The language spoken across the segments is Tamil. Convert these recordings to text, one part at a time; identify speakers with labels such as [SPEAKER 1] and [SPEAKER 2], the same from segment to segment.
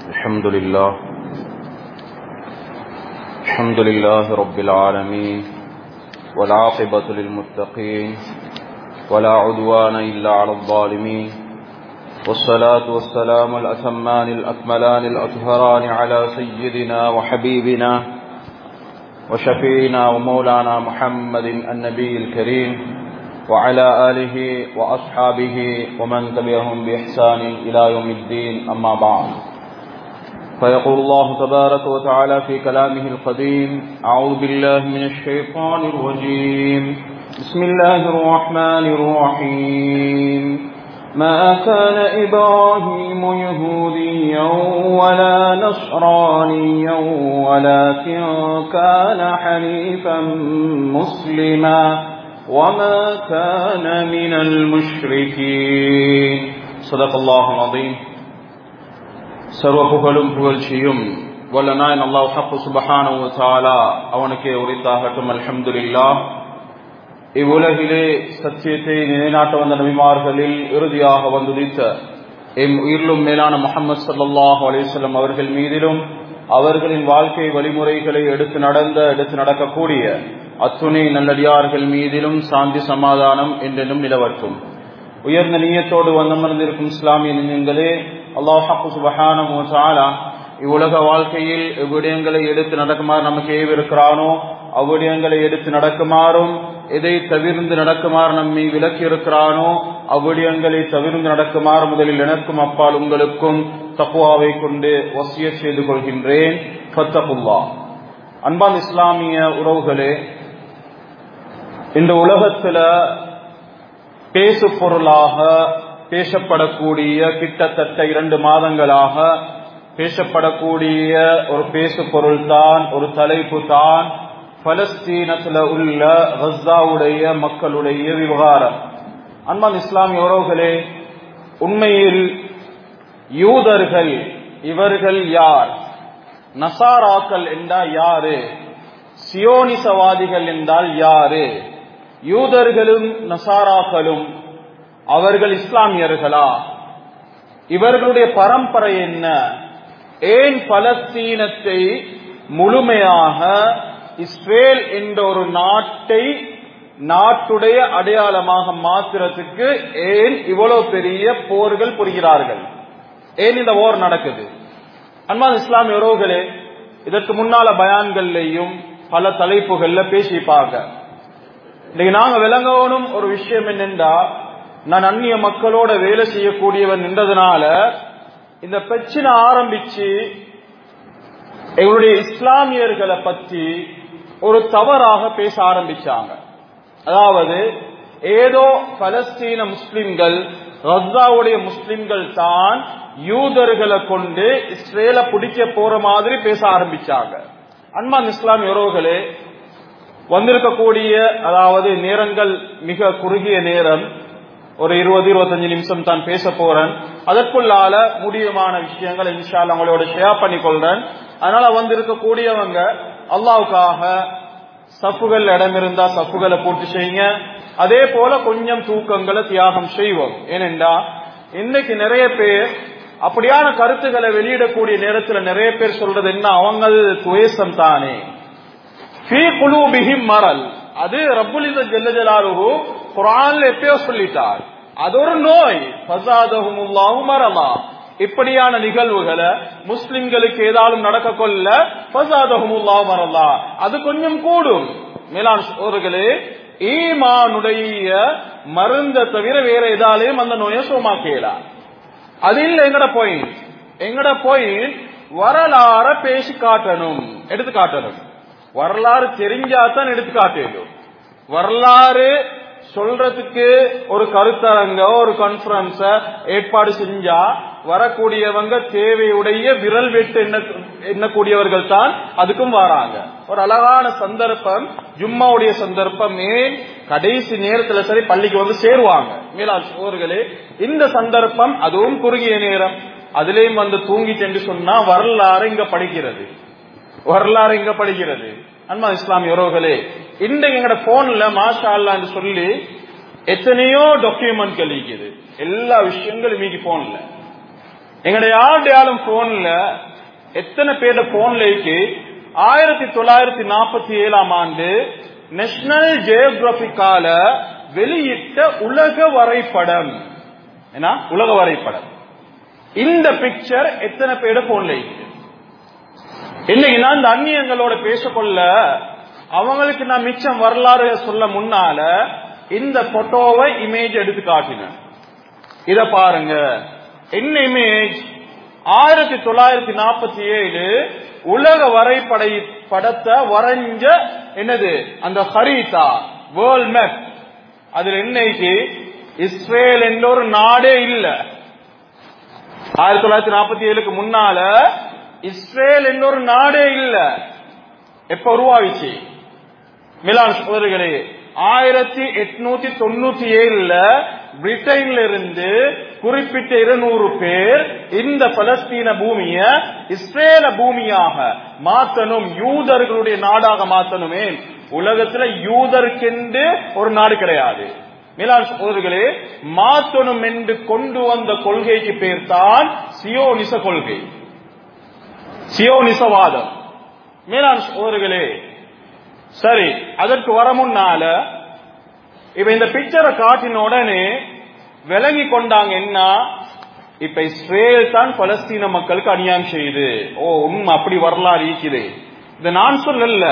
[SPEAKER 1] الحمد لله رب العالمين والعاقبة للمتقين ولا عدوان إلا على الظالمين والصلاة والسلام الأتمان الأكملان الأطهران على سيدنا وحبيبنا وشفينا ومولانا محمد النبي الكريم وعلى آله وأصحابه ومن تبعهم بإحسان إلى يوم الدين أما بعد فيقول الله تبارك وتعالى في كلامه القديم أعوذ بالله من الشيطان الرجيم بسم الله الرحمن الرحيم ما كان إبراهيم يهوديا ولا نصرانيا ولكن كان حنيفا مسلما وما كان من المشركين صدق الله العظيم. சர்வ புகழும் புகழ்ச்சியும் வல்ல நாயன் அல்லாஹ் ஹக்கு சுப்ஹானஹு வ தஆலா அவனுக்கே உரித்தாகட்டும். அல்ஹம்துலில்லாஹ். இவ்வுலகிலே சத்தியத்தை நிலைநாட்ட வந்த நபிமார்களில் இறுதியாக வந்துதித்த எம் உயிரிலும் மேலான முஹம்மது ஸல்லல்லாஹு அலைஹி வஸல்லம் அவர்கள் மீதிலும் அவர்களின் வாழ்க்கை வழிமுறைகளை எடுத்து நடக்கக்கூடிய அத்துணை நல்லடியார்கள் மீதிலும் சாந்தி சமாதானம் என்றென்றும் நிலவட்டும். உயர்ந்த நியத்தோடு வந்தமர்ந்திருக்கும் இஸ்லாமிய நெஞ்சங்களே, அல்லாஹ் சுப்ஹானஹு வ தஆலா இவ்வுலக வாழ்க்கையில் எவ்விடயங்களை எடுத்து நடக்குமாறு நமக்கு ஏவிருக்கிறானோ அவ்விடயங்களை எடுத்து நடக்குமாறும், எதை தவிர்ந்து நடக்குமாறு நம்மை விலக்கி இருக்கிறானோ அவ்விடயங்களை தவிர்ந்து நடக்குமாறு முதலில் எனக்கும் அப்பால் உங்களுக்கும் தக்வாவை கொண்டு வசியத் செய்து கொள்கின்றேன். ஃபத்தகுல்லாஹ். அன்பான இஸ்லாமிய உறவுகளே, இந்த உலகத்துல பேசு பொருளாக பேசப்படக்கூடிய கிட்டத்தட்ட 2 மாதங்களாக பேசப்படக்கூடிய ஒரு பேசு பொருள் தான், ஒரு தலைப்பு தான் பலஸ்தீனத்தில் உள்ள கஸாவுடைய மக்களுடைய விவகாரம். அன்பான இஸ்லாமிய உறவுகளே, உண்மையில் யூதர்கள் இவர்கள் யார்? நசாராக்கள் என்றால் யாரு? சியோனிசவாதிகள் என்றால் யாரு? யூதர்களும் நசாராக்களும் அவர்கள் இஸ்லாமியர்களா? இவர்களுடைய பரம்பரை என்ன? ஏன் பலஸ்தீனத்தை முழுமையாக இஸ்ரேல் என்ற ஒரு நாட்டுடைய அடையாளமாக மாற்றுறதுக்கு ஏன் இவ்வளவு பெரிய போர்கள் புரிகிறார்கள்? ஏன் இந்த போர் நடக்குது? அன்பான இஸ்லாமிய உறவுகளே, இதற்கு முன்னால பயான்கள்லையும் பல தலைப்புகள்ல பேசிப்பாங்க. இன்னைக்கு நாங்க விளங்கணும் ஒரு விஷயம் என்னென்றா, நான் அந்நிய மக்களோட வேலை செய்யக்கூடியவன் என்றதுனால இந்த பிரச்சனை ஆரம்பிச்சு எங்களுடைய இஸ்லாமியர்களை பற்றி ஒரு தவறாக பேச ஆரம்பிச்சாங்க. அதாவது ஏதோ பலஸ்தீன முஸ்லிம்கள், கஸாவுடைய முஸ்லிம்கள் தான் யூதர்களை கொண்டு இஸ்ரேலை பிடிக்க போற மாதிரி பேச ஆரம்பிச்சாங்க. அன்பான இஸ்லாமிய உறவுகளே, வந்திருக்கக்கூடிய அதாவது நேரங்கள் மிக குறுகிய நேரம், ஒரு 20-25 நிமிஷம் தான் பேச போறேன். அதற்குள்ளால முடியுமான விஷயங்கள் இன்ஷா அல்லாஹ் உங்களோட ஷேர் பண்ணிக்கொள்றேன். அதனால வந்திருக்கக்கூடியவங்க அல்லாஹ்வுக்காக சஃப்புகள் இடம் இருந்தா சஃப்புகளை பூர்த்தி செய்யுங்க. அதே போல கொஞ்சம் தூக்கங்களை தியாகம் செய்வோம். ஏனென்றா இன்னைக்கு நிறைய பேர் அப்படியான கருத்துக்களை வெளியிடக்கூடிய நேரத்தில் நிறைய பேர் சொல்றது என்ன, அவங்க துவேஷம் தானே, ஃபீ குலூபிஹிம் மரல். அது ரப்புல் இஸ்ஸத் ஜல்ல ஜலாலுஹு குர்ஆன்ல எப்பயோ சொல்லிட்டார். அது ஒரு நோய். ஃபஸாதஹுமுல்லாஹு மரலா. இப்படியான நிகழ்வுகளை முஸ்லிம்களுக்கு ஏதாவது நடக்க கொள்ள ஃபஸாதஹுமுல்லாஹு மரலா, அது கொஞ்சம் கூடும். மேலான சகோதரர்களே, ஈமானுடைய மருந்த தவிர வேற ஏதாலையும் அந்த நோயை சோமாக்கலாம். அது இல்ல எங்கட பாயிண்ட். எங்கட பாயிண்ட் வரலாற பேசி காட்டணும், எடுத்து காட்டணும். வரலாறு தெரிஞ்சாதான் எடுத்து காட்டணும். வரலாறு சொல்றதுக்கு ஒரு கருத்தரங்க, ஒரு கான்ஃபரன்ஸ ஏற்பாடு செஞ்சா வரக்கூடியவங்க தேவையுடைய விரல் வெட்டு எண்ணக்கூடியவர்கள் தான் அதுக்கும் வராங்க. ஒரு அழகான சந்தர்ப்பம் ஜும்மாவுடைய சந்தர்ப்பம். ஏன் கடைசி நேரத்துல சரி பள்ளிக்கு வந்து சேருவாங்க. மேலாள் சோர்களே, இந்த சந்தர்ப்பம் அதுவும் குறுகிய நேரம், அதுலயும் வந்து தூங்கிட்டு என்று சொன்னா வரலாறு இங்க படிக்கிறது, வரலாறு இங்க படிக்கிறது. அன்பான இஸ்லாமிய உறவுகளே, இன்றைக்கு எங்கட போன்ல மாஷா அல்லாஹ் என்று சொல்லி எத்தனையோ டாக்குமெண்ட் கழிக்குது, எல்லா விஷயங்களும் மீக்கி போன்ல. எங்களுடைய யாருடையாலும் போன்ல எத்தனை பேர் போன்லைக்கு 1947 ஆண்டு நேஷனல் ஜியோகிராபிக்கால வெளியிட்ட உலக வரைபடம், என்ன உலக வரைபடம், இந்த பிக்சர் எத்தனை பேர் போன்ல இருக்கு? இன்னைக்கு நான் இந்த அந்நியங்களோட பேசக்கொள்ள அவங்களுக்கு நான் மிச்சம் வரலாறு சொல்ல முன்னால இந்த போட்டோவை இமேஜ் எடுத்து காட்டினேன். இத பாருங்க, என்ன இமேஜ்? 1947 உலக வரைபடத்தை வரைஞ்ச என்னது அந்த ஹரீதா, வேர்ல்ட் மேப். அதுல என்னைக்கு இஸ்ரேல் என்ற ஒரு நாடே இல்ல. 1947க்கு முன்னால இஸ்ரேல் என்ற ஒரு நாடே இல்ல. எப்ப உருவாகிச்சு? மிலான் சோதரிகளே, 1897 பிரிட்டன்ல இருந்து குறிப்பிட்ட 200 பேர் இந்த பலஸ்தீன பூமிய இஸ்ரேல பூமியாக மாத்தணும், யூதர்களுடைய நாடாக மாத்தணுமே. உலகத்துல யூதருக்கென்று ஒரு நாடு கிடையாது. மிலான் சோதரிகளே, மாத்தணும் என்று கொண்டு வந்த கொள்கைக்கு பேர் தான் சியோனிச கொள்கை, சியோனிசவாதம். மேலான சோதரிகளே, சரி, அதற்கு வர முன்னால இப்ப இந்த பிக்சரை காட்டின உடனே விளங்கி கொண்டாங்க என்ன, இப்ப இஸ்ரேல் தான் பலஸ்தீன மக்களுக்கு அநியாயம் செய்யுது. ஓ, உண்மை அப்படி வரலாறு இருக்குது. இத நான் சொல்லல,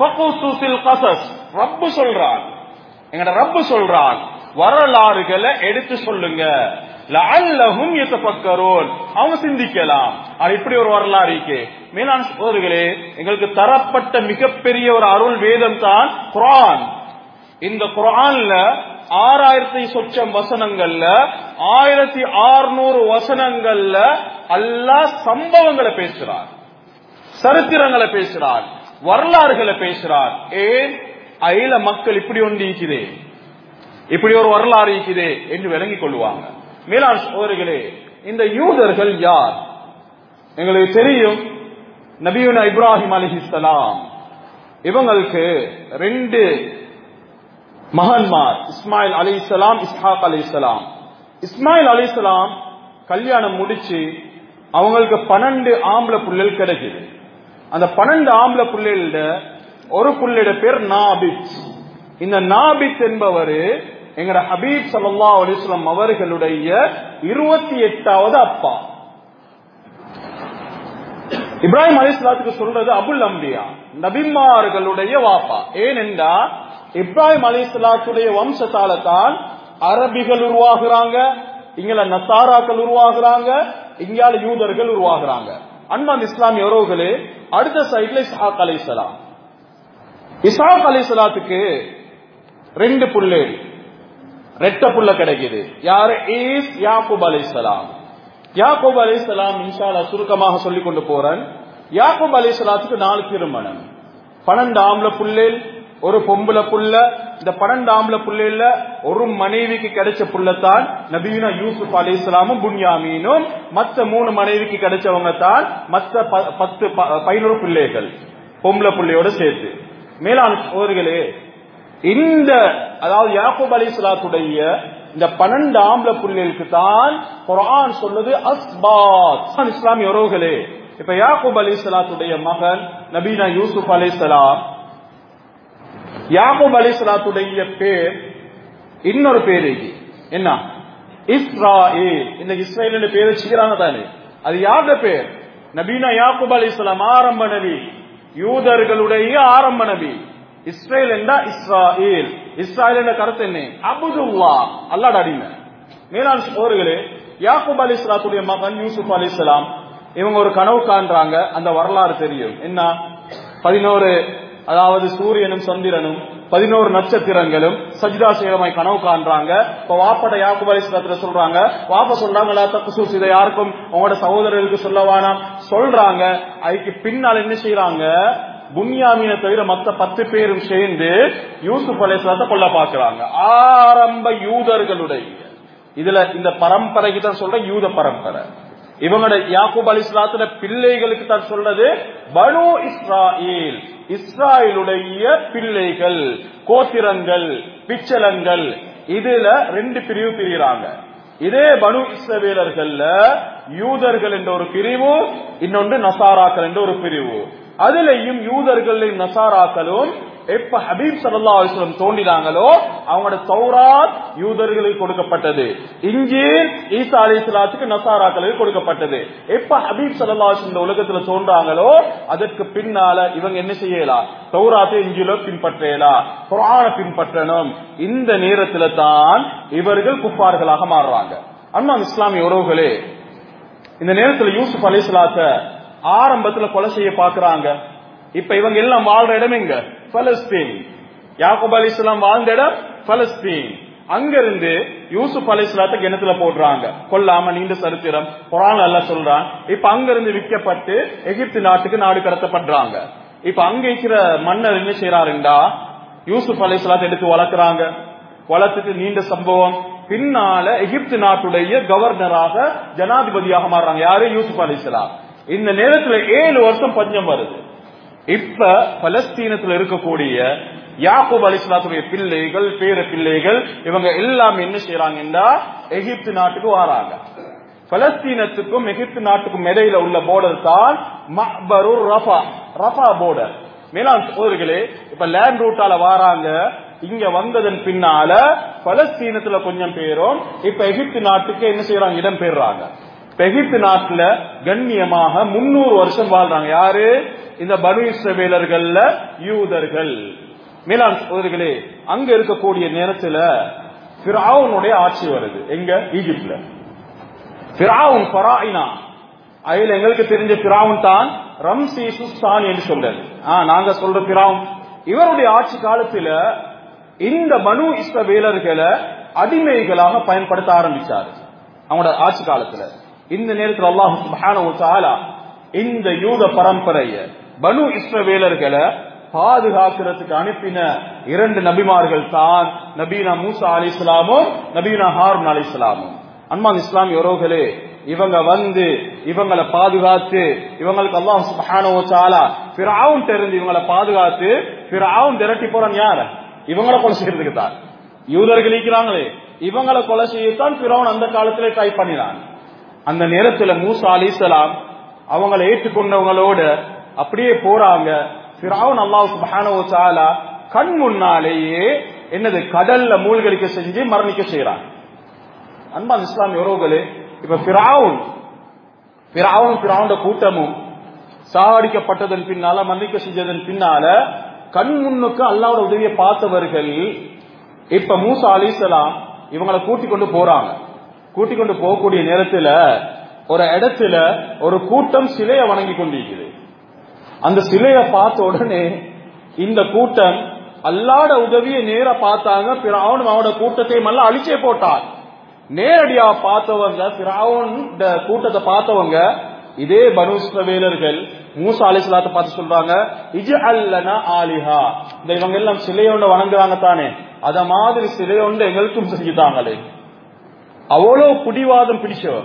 [SPEAKER 1] ரப்பு சொல்றான், எங்கட ரப்பு சொல்றான், வரலாறுகளை எடுத்து சொல்லுங்க, லஅல்லஹும் யதஃபக்கரூன், அவங்க சிந்திக்கலாம். அது இப்படி ஒரு வரலாறு இருக்கு. மேலான சகோதரர்களே, எங்களுக்கு தரப்பட்ட மிகப்பெரிய ஒரு அருள் வேதம் தான் குர்ஆன். இந்த குர்ஆன்ல 6000 சொச்சம் வசனங்கள்ல 1600 வசனங்கள்ல அல்லாஹ் சம்பவங்களை பேசுறார், சரித்திரங்களை பேசுறார், வரலாறுகளை பேசுறார். ஏன் அயில மக்கள் இப்படி ஒன்று இருக்குது, இப்படி ஒரு வரலாறு இருக்குது என்று விளங்கிக் கொள்வாங்க. மேலான சகோதரர்களே, இந்த யூதர்கள் யார்? எங்களுக்கு தெரியும், நபியுனா இப்ராஹிம் அலைஹிஸ்ஸலாம், இவங்களுக்கு 2 மகன்மார், இஸ்மாயில் அலைஹிஸ்ஸலாம், இஸ்ஹாக் அலைஹிஸ்ஸலாம். இஸ்மாயில் அலைஹிஸ்ஸலாம் கல்யாணம் முடிச்சு அவங்களுக்கு 12 ஆம்பளை புள்ளைகள் கிடைக்குது. அந்த 12 ஆம்பளை புள்ளைகள ஒரு புள்ளையோட பேர் நாபித். இந்த நாபித் என்பவர் எங்கட ஹபீப் ஸல்லல்லாஹு அலைஹி வஸல்லம் அவர்களுடைய 28வது அப்பா. இப்ராஹிம் அலைஹிஸ்ஸலாத்துக்கு சொல்றது அபுல் அம்பியா, நபிமார்களுடைய வாப்பா. ஏனென்றா இப்ராஹிம் அலைஹிஸ்ஸலாத்துடைய வம்சத்தால தான் அரபிகள் உருவாகுறாங்க, இங்கல நசாராக்கள் உருவாகுறாங்க, இங்கால யூதர்கள் உருவாகுறாங்க. அன்பான இஸ்லாமிய உறவுகளே, அடுத்த சைடுல இஸ்ஹாக் அலைஹிஸ்ஸலாம். இஸ்ஹாக் அலைஹிஸ்ஸலாத்துக்கு 2 புள்ளைகள், ரெட்ட புள்ள கிடைக்குது. யாரு? ஈஸ் யாக்கூப் அலைஹிஸ்ஸலாம். யாக்கூப் அலைஹிஸ்ஸலாம் இன்ஷா அல்லாஹ் சுருக்கமாக சொல்லிக் கொண்டு போறேன். யாக்கூப் அலைஹிஸ்ஸலாத்துக்கு 4 திருமணம், 12 ஆம்பளை புள்ளைகள், ஒரு பொம்பளை புள்ள. இந்த 12 ஆம்பளை புள்ளைல ஒரு மனைவிக்கு கிடைச்ச புள்ளத்தான் நபியுனா யூசுப் அலைஹிஸ்ஸலாமும் புன்யாமீனும். மற்ற 3 மனைவிக்கு கிடைச்சவங்க தான் மற்ற 11 பிள்ளைகள் பொம்பளை புள்ளையோட சேர்த்து. மேலான சகோதரர்களே, இந்த அதாவது யாக்கூப் அலைஹிஸ்ஸலாத்துடைய இந்த 12 ஆம்பளை புள்ளைகளுக்கு தான் குர்ஆன் சொல்லுது அஸ்பாத். இஸ்லாமிய உறவுகளே, இப்ப யாக்கூப் அலைஹிஸ்ஸலாத்துடைய மகன் நபியுனா யூசுப் அலைஹிஸ்ஸலாம், யாக்கூப் அலைஹிஸ்ஸலாத்துடைய பேர் இன்னொரு பேரு என்ன? இஸ்ராயேல். இந்த இஸ்ராயேல் பேர் வச்சுக்கிறாங்க தானே, அது யாருடைய பேர்? நபியுனா யாக்கூப் அலைஹிஸ்ஸலாம் ஆரம்ப நபி, யூதர்களுடைய ஆரம்ப நபி. இஸ்ரேல் என்றா இஸ்ராயேல். இஸ்ராயேல் என்ற கருத்து என்ன? அபுதுல்லாஹ், அல்லாஹ்வுடைய அடிமை. மேலான சகோதரர்களே, யாக்கூப் அலைஹிஸ்ஸலாத்துடைய மகன் யூசுப் அலைஹிஸ்ஸலாம் இவங்க ஒரு கனவு காண்றாங்க. அந்த வரலாறு தெரியும். என்ன? 11 அதாவது சூரியனும் சந்திரனும் 11 நட்சத்திரங்களும் சஜ்தா செய்யறமாய் கனவு காண்றாங்க. இப்ப வாப்பட யாக்கூப் அலைஹிஸ்ஸலாத்துல சொல்றாங்க, வாப்ப சொல்றாங்க லா தக்ஸூஸ், இதை யாருக்கும் உங்களோட சகோதரர்களுக்கு சொல்லவானாம் சொல்றாங்க. அதுக்கு பின்னால் என்ன செய்யறாங்க? புன்யாமீனை தவிர மற்ற 10 பேரும் சேர்ந்து யூசுப் அலைஹிஸ்ஸலாத்தை கொல்ல பாக்குறாங்க. ஆரம்ப யூதர்களுடைய இதுல இந்த பரம்பரைக்கு தான் சொல்ற யூத பரம்பரை. இவங்களோட யாக்கூப் அலைஹிஸ்ஸலாத்துல பிள்ளைகளுக்கு தான் சொல்றது பனு இஸ்ராயேல், இஸ்ராயேலுடைய பிள்ளைகள், கோத்திரங்கள், பிச்சலங்கள். இதுல 2 பிரிவு பிரிகிறாங்க. இதே பனு இஸ்ரவேலர்கள்ல யூதர்கள் என்ற ஒரு பிரிவு, இன்னொன்று நசாராக்கள் என்ற ஒரு பிரிவு. அதிலேயும் யூதர்களையும் நசாராக்களும் எப்ப ஹபீப் ஸல்லல்லாஹு அலைஹி வஸல்லம் தோன்றினாங்களோ அவங்களோட தௌராத் யூதர்களுக்கு கொடுக்கப்பட்டது, இன்ஜீல் ஈசா அலைஹிஸ்ஸலாத்துக்கு நசாராக்களுக்கு கொடுக்கப்பட்டது. எப்ப ஹபீப் ஸல்லல்லாஹு அலைஹி வஸல்லம் உலகத்துல தோன்றாங்களோ அதற்கு பின்னால இவங்க என்ன செய்யலாம், தௌராத்தை இன்ஜீலை பின்பற்றலாம், குர்ஆனை பின்பற்றணும். இந்த நேரத்துல தான் இவர்கள் குஃபார்களாக மாறுறாங்க. அன்பான இஸ்லாமிய உறவுகளே, இந்த நேரத்துல யூசுப் அலைஹிஸ்ஸலாத்தை ஆரம்பத்துல கொலை செய்ய பாக்குறாங்க. இப்ப இவங்க எல்லாம் வாழ்ற இடம் எங்க? பலஸ்தீன். யாக்கூப் அலைஹிஸ்ஸலாம் வாழ்ந்த இடம் பலஸ்தீன். அங்கிருந்து யூசுப் அலைஹிஸ்ஸலாத்தை கிணத்துல போடுறாங்க, கொல்லாம நீண்ட சரித்திரம் குர்ஆன்ல அல்லாஹ் சொல்றான். இப்ப அங்கிருந்து விற்கப்பட்டு எகிப்து நாட்டுக்கு நாடு கடத்தப்படுறாங்க. இப்ப அங்க இருக்கிற மன்னர் என்ன செய்யறாருண்டா, யூசுப் அலைஹிஸ்ஸலாத்தை எடுத்து வளர்க்கறாங்க. வளர்த்துட்டு நீண்ட சம்பவம், பின்னால எகிப்து நாட்டுடைய கவர்னராக ஜனாதிபதியாக மாறுறாங்க. யாரு? யூசுப் அலைஹிஸ்ஸலாம். இந்த நேரத்துல 7 வருஷம் பஞ்சம் வருது. இப்ப பலஸ்தீனத்துல இருக்கக்கூடிய யாக்கூப் அலைஹிஸ்ஸலாத்துடைய பிள்ளைகள், பேர பிள்ளைகள், இவங்க எல்லாம் என்ன செய்யறாங்கன்னா எகிப்து நாட்டுக்கு வராங்க. பலஸ்தீனத்துக்கும் எகிப்து நாட்டுக்கும் இடையில உள்ள போர்டர் தான் மஹ்பருர் ரஃபா, ரஃபா போர்டர். மேலாண் சகோதரர்களே, இப்ப லேண்ட் ரூட்டால வராங்க. இங்க வந்ததன் பின்னால பலஸ்தீனத்துல கொஞ்சம் பேரும் இப்ப எகிப்து நாட்டுக்கு என்ன செய்யறாங்க, இடம் பெறாங்க. எகிப்து நாட்டுல கண்ணியமாக 300 வருஷம் வாழ்றாங்க. யாரு? இந்த பனு இஸ்ரவேலர்கள்ல யூதர்கள். மேலாண் சகோதரர்களே, அங்க இருக்கக்கூடிய நேரத்துல ஃபிரௌனுடைய ஆட்சி வருது. எங்க? ஈஜிப்ட்ல. ஃபிரௌன் ஃபராயினா, அதுல எங்களுக்கு தெரிஞ்ச ஃபிரௌன் தான் ரம்சீஸ் சானி என்று சொல்றது. நாங்க சொல்ற ஃபிரௌன். இவருடைய ஆட்சி காலத்துல இந்த பனு இஸ்ரவேலர்களை அடிமைகளாக பயன்படுத்த ஆரம்பிச்சாரு அவங்களோட ஆட்சி காலத்துல. இந்த நேரத்தில் அல்லாஹ் சுப்ஹானஹு வ தஆலா இந்த யூத பரம்பரைய பனு இஸ்ரவேலர்களை பாதுகாக்கிறதுக்கு அனுப்பின 2 நபிமார்கள் தான் நபீனா மூசா அலைஹிஸ்ஸலாமும் நபீனா ஹாரூன் அலைஹிஸ்ஸலாமும். அன்பான இஸ்லாமிய உறவுகளே, இவங்க வந்து இவங்களை பாதுகாத்து, இவங்களுக்கு அல்லாஹ் சுப்ஹானஹு வ தஆலா ஃபிரௌன் தெரிந்து இவங்களை பாதுகாத்து, ஃபிரௌன் திரட்டி போறான் யார? இவங்களை கொலை செய்யறதுக்கு தான். யூதர்கள் இருக்கிறாங்களே, இவங்களை கொலை செய்யத்தான் ஃபிரௌன் அந்த காலத்திலே ட்ரை பண்ணினான். அந்த நேரத்துல மூசா அலைஹிஸ்ஸலாம் அவங்களை ஏற்றுக்கொண்டவங்களோட அப்படியே போறாங்க. ஃபிரௌன் அல்லாஹ் சுப்ஹானஹு வ தஆலா கண் முன்னாலேயே என்னது கடல்ல மூழ்கடிக்க செஞ்சு மரணிக்க செய்யறான். அன்பான இஸ்லாமிய உறவுகளே, இப்ப ஃபிரௌன் கூட்டமும் சாகடிக்கப்பட்டதன் பின்னால, மரணிக்க செஞ்சதன் பின்னால கண் முன்னுக்கு அல்லாஹ்வோட உதவியை பார்த்தவர்கள் இப்ப மூசா அலைஹிஸ்ஸலாம் இவங்களை கூட்டிக் கொண்டு போறாங்க. கூட்டிக் கொண்டு போகக்கூடிய நேரத்துல ஒரு இடத்துல ஒரு கூட்டம் சிலையை வணங்கி கொண்டிருக்குது. அந்த சிலையை பார்த்த உடனே இந்த கூட்டம் அல்லாஹ்வோட உதவியை நேர பார்த்தாங்க. ஃபிரௌன் அவனோட கூட்டத்தையும் எல்லாம் அழிச்சே போட்டான். நேரடியா பார்த்தவங்க, ஃபிரௌன் கூட்டத்தை பார்த்தவங்க இதே பனு இஸ்ரவேலர்கள் மூசா அலைஹிஸ்ஸலாத்தை பார்த்து சொல்றாங்க, இஜ்அல் லனா ஆலிஹா, இந்த இவங்க எல்லாம் சிலையோட வணங்குறாங்க தானே, அத மாதிரி சிலையோட எங்களுக்கும் செஞ்சுட்டாங்களே. அவ்வளவு பிடிவாதம்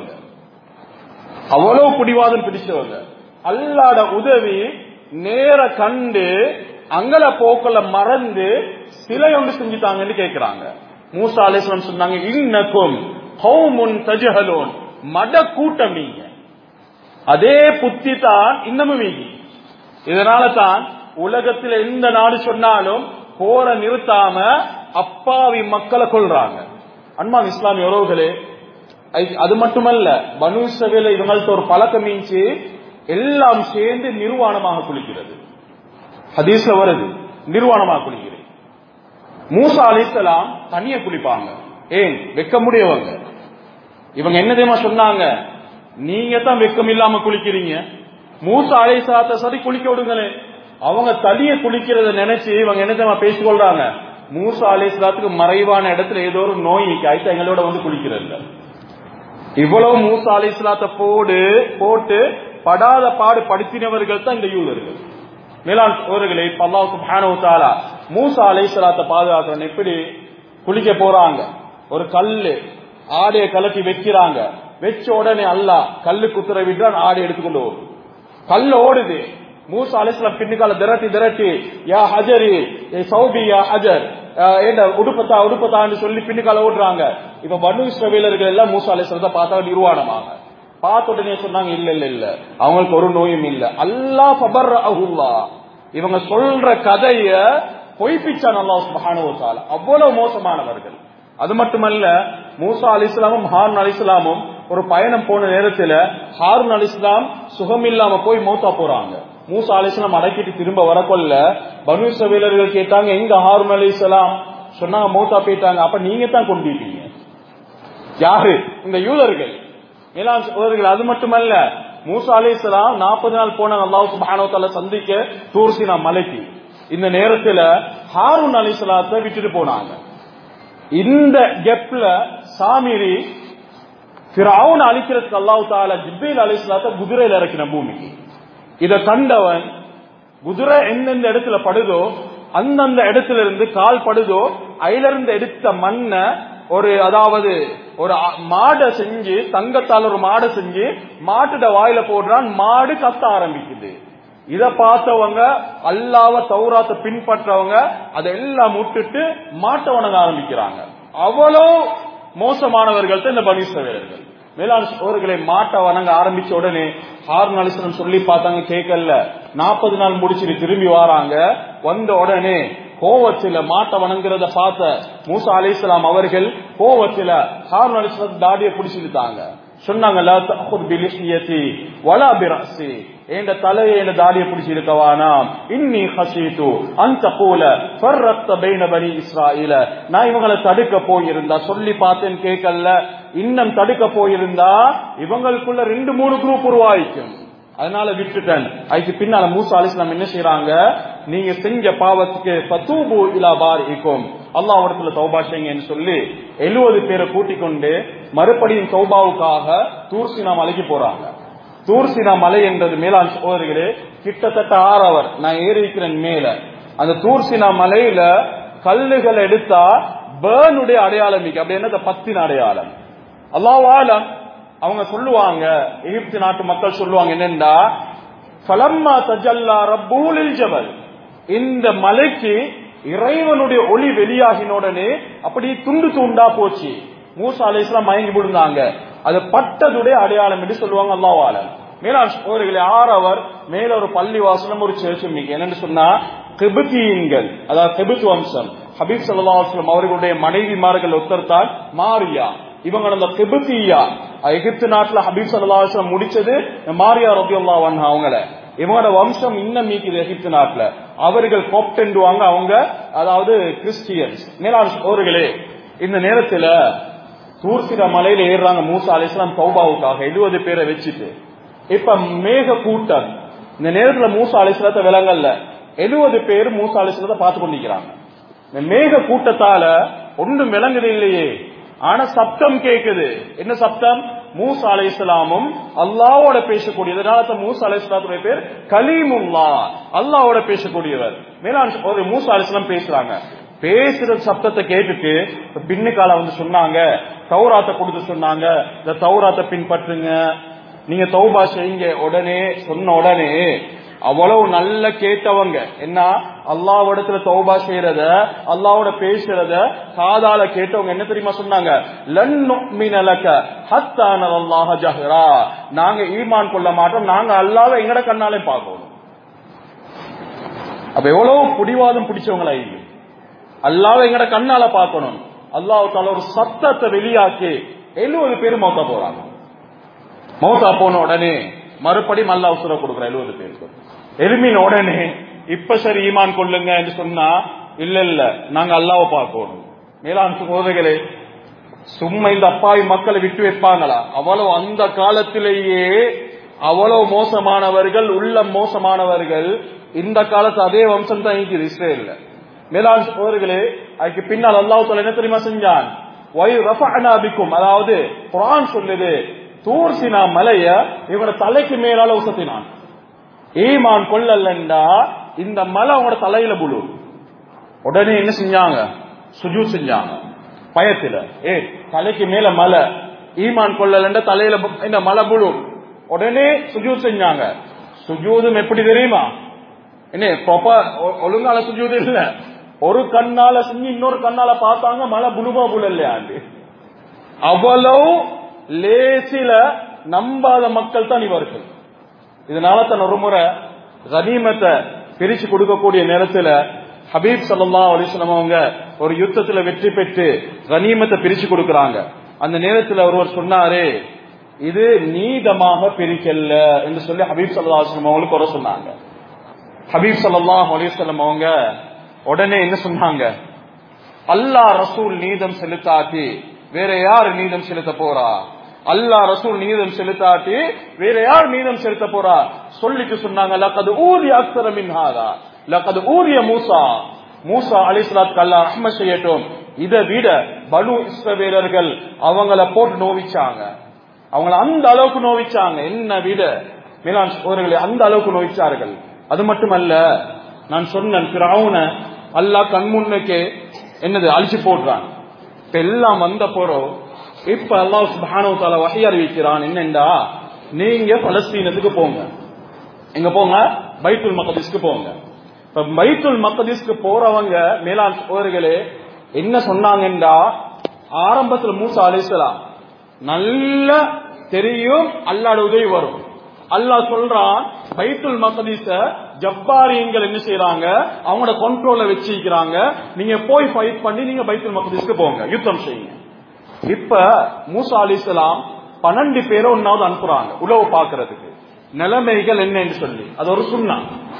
[SPEAKER 1] பிடிச்சவங்க அல்லாஹ்வோட உதவி நேர கண்டு அங்கல போக்கல மறந்து சிலை ஒன்று செஞ்சுட்டாங்கன்னு கேட்கிறாங்க. மூசா அலைஹிஸ்ஸலாம் சொன்னாங்க, இன்னக்கும் கௌமுன் தஜஹலூன், மட கூட்டம் நீங்க, அதே புத்தி தான் இன்னமும் வீங்கி. இதனால தான் உலகத்தில் எந்த நாடு சொன்னாலும் போற நிறுத்தாம அப்பாவி மக்களை கொள்றாங்க. அன்பான இஸ்லாமிய உறவுகளே, அது மட்டுமல்ல, பனு இஸ்ரவேல் இவங்கள்ட்ட ஒரு பழக்கம் மீச்சு எல்லாம் சேர்ந்து நிர்வாணமாக குளிக்கிறது. ஹதீஸ்ல வருது, நிர்வாணமாக குளிக்கிறது. மூசா அலைஹிஸ்ஸலாம் தனியா குளிப்பாங்க. ஏன்? வெக்க முடியவங்க. இவங்க என்ன தெரியுமா சொன்னாங்க, நீங்க தான் வெக்கம் இல்லாம குளிக்கிறீங்க, மூசா அலைஹிஸ்ஸலாத்தை சரி குளிக்க விடுங்களே. அவங்க தனிய குளிக்கிறத நினைச்சு இவங்க என்ன தெரியுமா பேசிக்கொள்றாங்க, மூசா அலைஹிஸ்ஸலாத்துக்கு மறைவான இடத்துல ஏதோ ஒரு நோய் ஆயிட்டு எங்களோட வந்து குளிக்கிறது. இவ்வளவு மூசா அலைஹிஸ்ஸலாத்தை போட்டு படாத பாடு படுத்தினவர்கள் தான் இந்த யூதர்கள். மேலாண் சகோதரர்களே, அல்லாஹ் சுப்ஹானஹு வ தஆலா மூசா அலைஹிஸ்ஸலாத்தை பாதுகாக்கணும். எப்படி குளிக்க போறாங்க, ஒரு கல்லு ஆடையை கலட்டி வைக்கிறாங்க. வச்ச உடனே அல்லாஹ் கல்லுக்கு உத்தரவிட்டான், ஆடை எடுத்துக்கொண்டு ஓடும். கல்ல ஓடுது. மூசா அலைஹிஸ்ஸலாம் பின்னுக்கால திரட்டி யா ஹஜரி சௌபி யா ஹஜர், உடுப்பத்தான்னு சொல்லி பின்னுக்கால ஓடுறாங்க. இப்ப பனு இஸ்ரவேலர்கள் எல்லாம் மூசா அலைஹிஸ்ஸலாத்தை பார்த்தா நிர்வாணமாக பார்த்த உடனே சொன்னாங்க, இல்ல இல்ல இல்ல, அவங்களுக்கு ஒரு நோயும் இல்ல. அல்லாஹ் ஃபபர்ரஹுல்லாஹ், இவங்க சொல்ற கதைய பொய்ப்பிச்சான் அல்லாஹ் சுப்ஹானஹு வ தஆலா. அவ்வளவு மோசமானவர்கள். அது மட்டுமல்ல, மூசா அலைஹிஸ்ஸலாமும் ஹாரூன் அலைஹிஸ்ஸலாமும் ஒரு பயணம் போன நேரத்துல ஹாரூன் அலைஹிஸ்ஸலாம் சுகம் இல்லாம போய் மௌத்தா போறாங்க. மூசா அலைஹிஸ்ஸலாம் அடக்கிட்டு திரும்ப வரக்கொள்ள பனு இஸ்ரவேலர்கள் கேட்டாங்க, எங்க ஹாரூன் அலைஹிஸ்ஸலாம்? சொன்னாங்க, மௌத்தா போயிட்டாங்க. அப்ப நீங்க தான் கொண்டிருக்கீங்க. யாரு? இந்த யூதர்கள். மேலாண் சகோதரர்கள், அது மட்டுமல்ல, மூசா அலைஹிஸ்ஸலாம் 40 நாள் போனாங்க அல்லாஹ் சுப்ஹானஹு வ தஆலா சந்திக்க தூர் சீனா மலைக்கு. இந்த நேரத்துல ஹாரூன் அலைஹிஸ்ஸலாத்தை விட்டுட்டு போனாங்க. இந்த கெப்ல சாமிரி ஃபிரௌன் அழிக்கிறதுக்கு அல்லாஹ் தஆலா ஜிப்ரீல் அலைஹிஸ்ஸலாத்தை குதிரையில இறக்கின பூமிக்கு. இத கண்டவன் குதிரை எந்தெந்த இடத்துல படுதோ அந்தந்த இடத்துல இருந்து கால் படுதோ அதுல இருந்து எடுத்த மண்ணை அதாவது ஒரு மாடை செஞ்சு, தங்கத்தால் ஒரு மாடை செஞ்சு மாட்டுட வாயில போடுறான். மாடு கத்த ஆரம்பிக்குது. இத பார்த்தவங்க, அல்லாஹ்வ தௌராத்தை பின்பற்றவங்க, அதெல்லாம் விட்டுட்டு மாட்டை வணங்க ஆரம்பிக்கிறாங்க. அவ்வளோ மோசமானவர்கள் இந்த பனு இஸ்ரவேலர்கள். மேலான சகோதரர்களை, மாட்டை வணங்க ஆரம்பிச்ச உடனே ஹாரூன் அலைஹிஸ்ஸலாம் சொல்லி பார்த்தாங்க, கேட்கல. 40 நாள் முடிச்சுட்டு திரும்பி வராங்க. வந்த உடனே கோவத்தில மாட்டை வணங்குறத பார்த்த மூசா அலைஹிஸ்ஸலாம் அவர்கள் கோவத்தில ஹாரூன் அலைஹிஸ்ஸலாம் தாடியை பிடிச்சிட்டாங்க. சொன்னாங்க, லா தஅഖுத் பிலிஹியதி வலா பிரஸி, என்ற தலையை என்ற தாடியை பிடிச்சி இருக்கவானாம். இன்னி ஹஸீது அன் தகூல ஃபர்ரக்த பைன பனி இஸ்ராயீல, நான் இவங்களை தடுக்க போயிருந்தா சொல்லி பார்த்தேன், கேட்கல. இன்னும் தடுக்க போயிருந்தா இவங்களுக்குள்ள 2-3 குரூப் உருவாயிக்கும், அதனால விட்டுட்டேன். அதுக்கு பின்னால மூசா அலைஹிஸ்ஸலாம் என்ன செய்யறாங்க, நீங்க செஞ்ச பாவத்துக்கு ஃபதூபு இலா பாரிக்கும், அல்லாஹ்விடத்துல தௌபா செய்யுங்கன்னு சொல்லி 70 பேரை கூட்டிக் கொண்டு மறுபடியும் தௌபாவுக்காக தூர் சீனா மலைக்கு போறாங்க. தூர் சீனா மலை என்றது மேலாண் சகோதரர்களே கிட்டத்தட்ட 6 அவர் நான் ஏறி இருக்கிறேன் மேல. அந்த தூர் சீனா மலையில கல்லுகள் எடுத்தா பேர்னுடைய அடையாளம் இருக்கு. அப்படி என்ன, பத்தின அடையாளம். அல்லாஹ் ஆலம் அவங்க சொல்லுவாங்க, எகிப்து நாட்டு மக்கள் சொல்லுவாங்க என்னண்டா, ஃபலம்மா தஜல்லா ரப்பூ லில் ஜபல், இந்த மலைக்கு இறைவனுடைய ஒளி வெளியாகினோடனே அப்படி துண்டு துண்டா போச்சு. மூசா அலைஹிஸ்ஸலாம் மயங்கி விழுந்தாங்க. அது பட்டதுடைய அடையாளம் என்று சொல்லுவாங்க. அல்லாஹ் ஆலம். மேலாண் சகோதரர்களே, 6 அவர் மேல ஒரு பள்ளி வாசலும் ஒரு சேர்ச்சும் இருக்கு. என்னன்னு சொன்னா, கிபித்தீன்கள், அதாவது கிபித் வம்சம், ஹபீப் ஸல்லல்லாஹு அலைஹி வஸல்லம் அவர்களுடைய மனைவிமார்கள் ஒருத்தர் மாரியா. இவங்க அந்த கிபித்தியா, எகிப்து நாட்டுல ஹபீப் ஸல்லல்லாஹு அலைஹி வஸல்லம் முடிச்சது மாரியா ரலியல்லாஹு அன்ஹா. அவங்கள இவங்களோட வம்சம் இன்னும் மீக்குது எகிப்து நாட்டுல. அவர்கள் கோப்டெண்டுவாங்க, அவங்க அதாவது கிறிஸ்டியன்ஸ். மேலாண் சகோதரர்களே, இந்த நேரத்துல தூர் சீனா மலையில ஏறுறாங்க மூசா அலைஹிஸ்ஸலாம் தௌபாவுக்காக 70 பேரை வச்சுட்டு. இப்ப மேக கூட்டம் இந்த நேரத்துல மூசா அலைஹிஸ்ஸலாத்தை விலங்கல்ல, 70 பேர் மூசா அலைஹிஸ்ஸலாத்தை பார்த்து கொண்டிருக்கிறாங்க. இந்த மேக கூட்டத்தால ஒன்றும் விளங்குது இல்லையே, ஆனா சப்தம் கேக்குது. என்ன சப்தம்? மூசா அலைஹிஸ்ஸலாமும் அல்லாஹ்வோட பேசக்கூடியது. மூசா அலைஹிஸ்ஸலாத்துடைய பேர் கலீமுல்லாஹ், அல்லாஹ்வோட பேசக்கூடியவர். மேலான ஒரு மூசா அலைஹிஸ்ஸலாம் பேசுறாங்க. பேசுற சப்தத்தை கேட்டுட்டு பின்னுக்கால வந்து சொன்னாங்க, தௌராத்தை கொடுத்து சொன்னாங்க, இந்த தௌராத்தை பின்பற்றுங்க, நீங்க தௌபா செய்யுங்க. உடனே சொன்ன உடனே அவ்வளவு நல்ல கேட்டவங்க என்ன, அல்லாஹ்விடத்துல தௌபா செய்யறத, அல்லாஹ்வோட பேசுறத காதால கேட்டவங்க என்ன தெரியுமா சொன்னாங்க, லன் நுமின லக ஹத்தா நரல்லாஹ ஜஹரா, நாங்க ஈமான் கொள்ள மாட்டோம், நாங்க அல்லாஹ்வை எங்கட கண்ணாலே பார்க்கணும். அப்ப எவ்வளவு புடிவாதம் பிடிச்சவங்களா இருக்கு, அல்லாஹ்வை எங்கட கண்ணால பார்க்கணும். அல்லாஹ் தஆலா ஒரு சத்தத்தை வெளியாக்கி 70 பேர் மௌத்தா போறாங்க. மௌத்தா போன உடனே மறுபடியும் அல்லாஹ் உசுர கொடுக்குற 70 பேருக்கு. எலுமின உடனே இப்ப சரி ஈமான் கொள்ளுங்க என்று சொன்னா, இல்ல இல்ல நாங்க அல்லாஹ்வை பார்க்கணும். மேலான சகோதரர்களே, சும்மா இந்த அப்பாவி மக்களை விட்டு வைப்பாங்களா? அவ்வளவு அந்த காலத்திலேயே அவ்வளவு மோசமானவர்கள், உள்ள மோசமானவர்கள். இந்த காலத்து அதே வம்சம் தான் இருக்குது இஸ்ரேல்ல. மேலான சகோதரர்களே, அதுக்கு பின்னால் அல்லாஹ் தஆலா என்ன தெரியுமா செஞ்சான், வை ரஃபஅனா பிக்கும், அதாவது குர்ஆன் சொல்லுது, தூர் சீனா மலைய இவங்க தலைக்கு மேலால உசத்தினான். ஈமான் கொள்ளலண்டா இந்த மலை அவங்களோட தலையில புழு. உடனே என்ன செஞ்சாங்க, சுஜூத் செஞ்சாங்க பயத்துல. தலைக்கு மேல மலை, ஈமான் கொள்ளலண்டா தலையில இந்த மலை புழு. உடனே சுஜூத் செஞ்சாங்க. சுஜூதும் எப்படி தெரியுமா, என்ன ப்ராப்பர் ஒழுங்கால சுஜூது இல்ல, ஒரு கண்ணால செஞ்சு இன்னொரு கண்ணால பார்த்தாங்க, மழை புழுவா புழ இல்லையாண்டு. அவ்வளவு லேசில நம்பாத மக்கள் தான் இவர்கள். இதனால தான் ஒரு முறை கனிமத்தை பிரிச்சு கொடுக்கக்கூடிய நேரத்துல ஹபீப் ஸல்லல்லாஹு அலைஹி வஸல்லம் அவங்க ஒரு யுத்தத்துல வெற்றி பெற்று கனிமத்தை பிரிச்சு கொடுக்கறாங்க. அந்த நேரத்துல ஒருவர் சொன்னாரு, இது நீதமாக பிரிக்கல என்று சொல்லி ஹபீப் ஸல்லல்லாஹு அலைஹி வஸல்லம் அவங்களுக்கு ஒரு சொன்னாங்க. ஹபீப் ஸல்லல்லாஹு அலைஹி வஸல்லம் அவங்க உடனே என்ன சொன்னாங்க, அல்லாஹ் ரசூல் நீதம் செலுத்தாட்டி வேற யார் நீதம் செலுத்த போறா? அல்லாஹ் ரசூல் நீதம் செலுத்தாட்டி வேற யார் நீதம் செலுத்த போறா? சொல்லிட்டு சொன்னாங்க, லகத் ஊரிய அக்ஸர மின் ஹாதா, லகத் ஊரிய மூசா அலைஹிஸ்ஸலாத்துக்கு அல்லாஹ் ரஹ்மத் செய்யட்டும், இதை விட பனு இஸ்ரவேலர்கள் அவங்கள போட்டு நோவிச்சாங்க, அவங்கள அந்த அளவுக்கு நோவிச்சாங்க, என்ன விட மேலான சகோதரர்களே அந்த அளவுக்கு நோவிச்சார்கள். அது மட்டுமல்ல, நான் சொன்னேன் ஃபிரௌன அல்லாஹ் கண்முன்னுக்கே என்னது அழிச்சு போடுறான். இப்ப எல்லாம் வந்த போறோம். இப்ப அல்லாஹ் சுப்ஹானஹு வ தஆலா வஹி அறிவிக்கிறான், என்னண்டா நீங்க பலஸ்தீனத்துக்கு போங்க. எங்க போங்க? பைத்துல் மக்திஸ்க்கு போங்க. இப்ப பைத்துல் மக்திஸ்க்கு போறவங்க மேலான சகோதரர்களே என்ன சொன்னாங்கண்டா, ஆரம்பத்துல மூசா அலைஹிஸ்ஸலாம் நல்ல தெரியும் அல்லாஹ்வுடைய உதவி வரும். அல்லாஹ் சொல்றான், பைத்துல் மக்திஸ ஜப்பாரியங்கள் என்ன செய்யறாங்க, அவங்களோட கண்ட்ரோல்ல வச்சிருக்கிறாங்க, நீங்க போய் ஃபைட் பண்ணி நீங்க பைத்துல் மக்திஸ்க்கு போங்க, யுத்தம் செய்யுங்க. இப்ப மூசா அலைஹிஸ்ஸலாம் 12 பேரை ஒன்னாவது அனுப்புறாங்க உளவு பாக்குறதுக்கு, நிலைமைகள் என்ன என்று சொல்லி. அது ஒரு சுன்னா.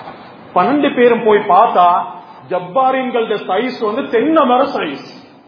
[SPEAKER 1] 12 பேரும் போய் பார்த்தா ஜப்பாரியங்களோட சைஸ் வந்து தென்னை மரம் சைஸ்.